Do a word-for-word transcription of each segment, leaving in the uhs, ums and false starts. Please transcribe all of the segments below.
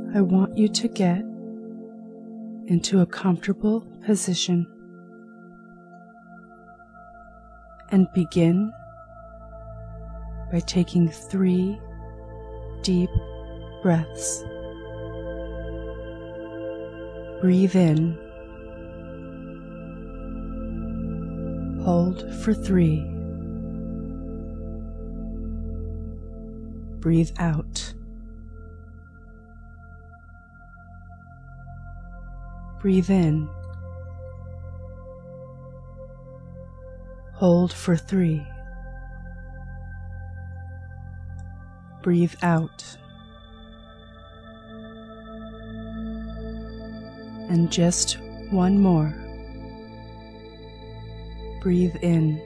I want you to get into a comfortable position and begin by taking three deep breaths. Breathe in. Hold for three. Breathe out. Breathe in. Hold for three. Breathe out. And just one more. Breathe in.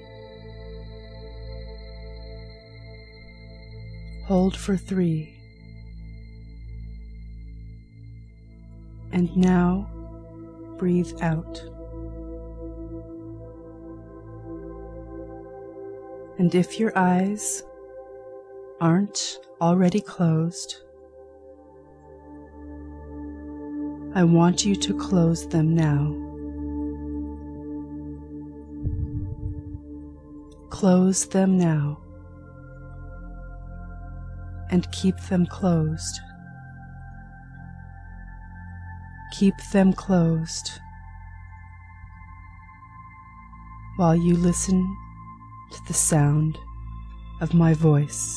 Hold for three. And now breathe out. And if your eyes aren't already closed, I want you to close them now. Close them now and keep them closed. Keep them closed while you listen to the sound of my voice.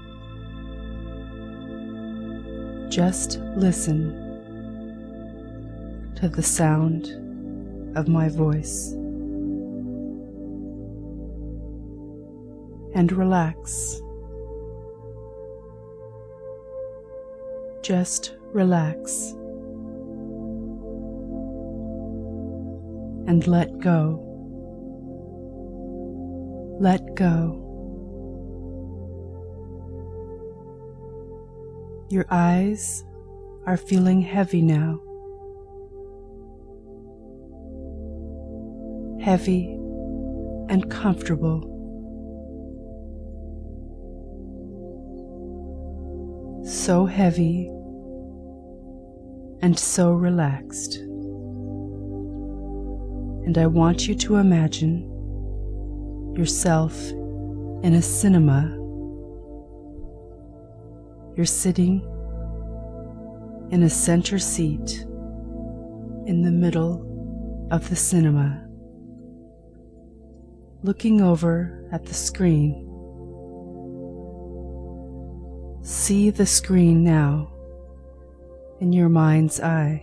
Just listen to the sound of my voice and relax. Just relax and let go. Let go. Your eyes are feeling heavy now. Heavy and comfortable. So heavy and so relaxed. And I want you to imagine yourself in a cinema. You're sitting in a center seat in the middle of the cinema, looking over at the screen. See the screen now in your mind's eye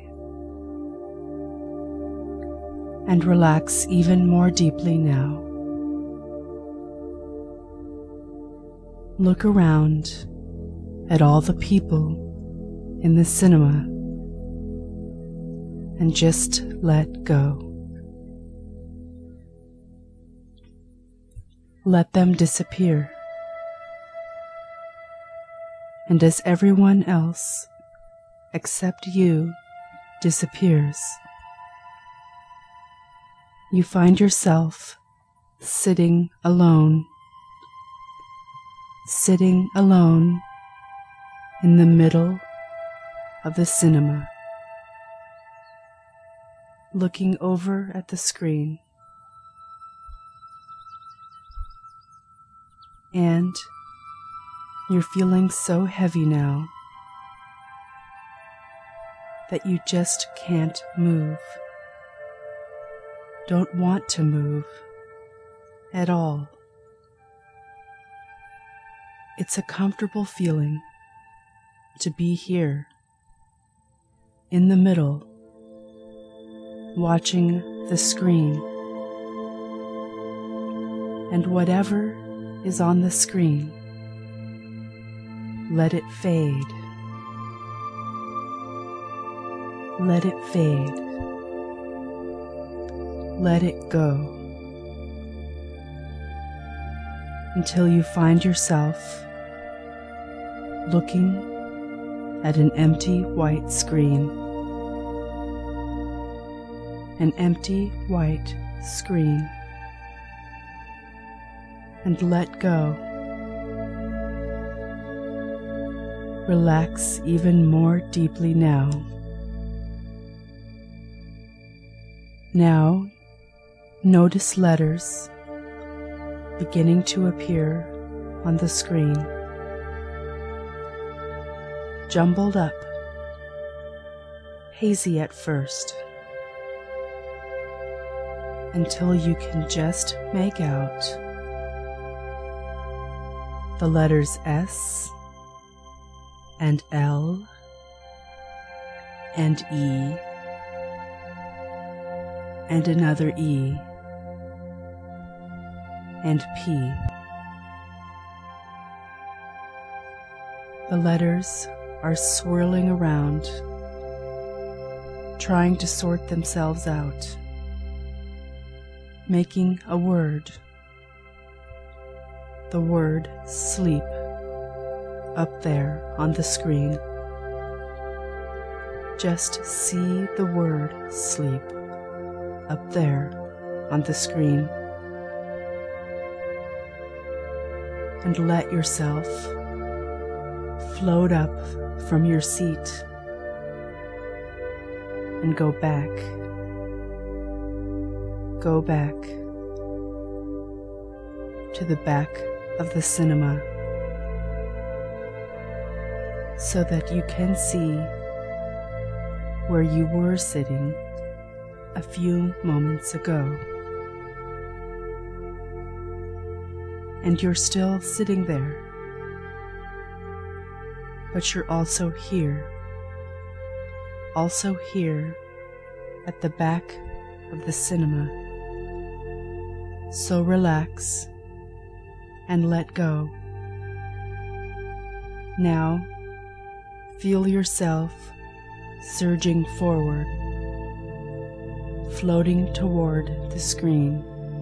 and relax even more deeply now. Look around at all the people in the cinema and just let go. Let them disappear. And as everyone else except you disappears, you find yourself sitting alone, sitting alone in the middle of the cinema, looking over at the screen. And you're feeling so heavy now that you just can't move, don't want to move at all. It's a comfortable feeling to be here in the middle, watching the screen, and whatever is on the screen, let it fade. Let it fade. Let it go until you find yourself looking at an empty white screen. An empty white screen. And let go. Relax even more deeply now. Now, notice letters beginning to appear on the screen. Jumbled up, hazy at first, until you can just make out the letters S and L and E and another E and P. The letters are swirling around, trying to sort themselves out, making a word. The word sleep up there on the screen. Just see the word sleep up there on the screen, and let yourself float up from your seat and go back, go back to the back of the cinema so that you can see where you were sitting a few moments ago. And you're still sitting there, but you're also here, also here at the back of the cinema. So relax and let go. Now, feel yourself surging forward, floating toward the screen,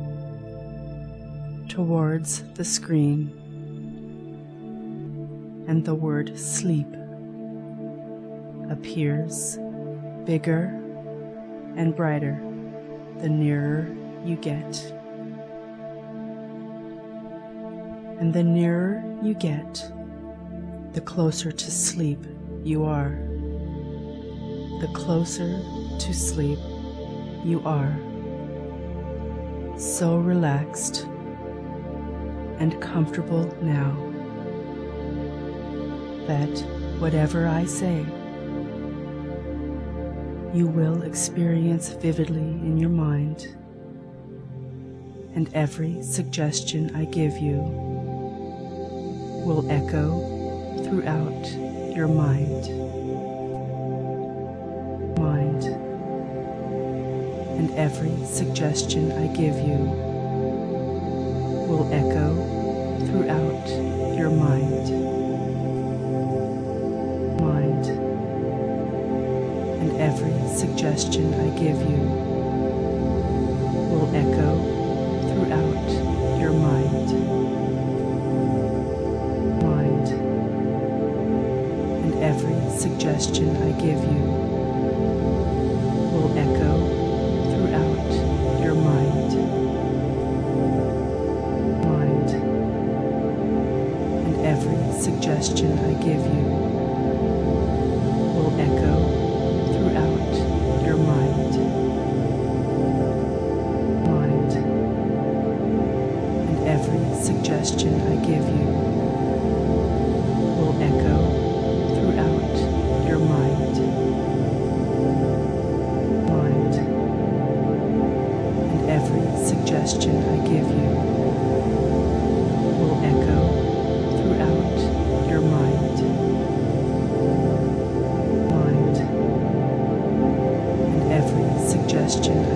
towards the screen, and the word sleep appears bigger and brighter the nearer you get. And the nearer you get, the closer to sleep you are. The closer to sleep you are. So relaxed and comfortable now that whatever I say, you will experience vividly in your mind, and every suggestion I give you will echo throughout your mind. Mind. And every suggestion I give you will echo throughout your mind. Mind. And every suggestion I give you will echo throughout your mind. Mind. And every suggestion I give you will echo throughout your mind. Mind. And every suggestion I give you will echo throughout your mind. Mind. And every suggestion I give you will echo throughout your mind. Mind. And every suggestion I give you will echo throughout your mind. Mind. And every suggestion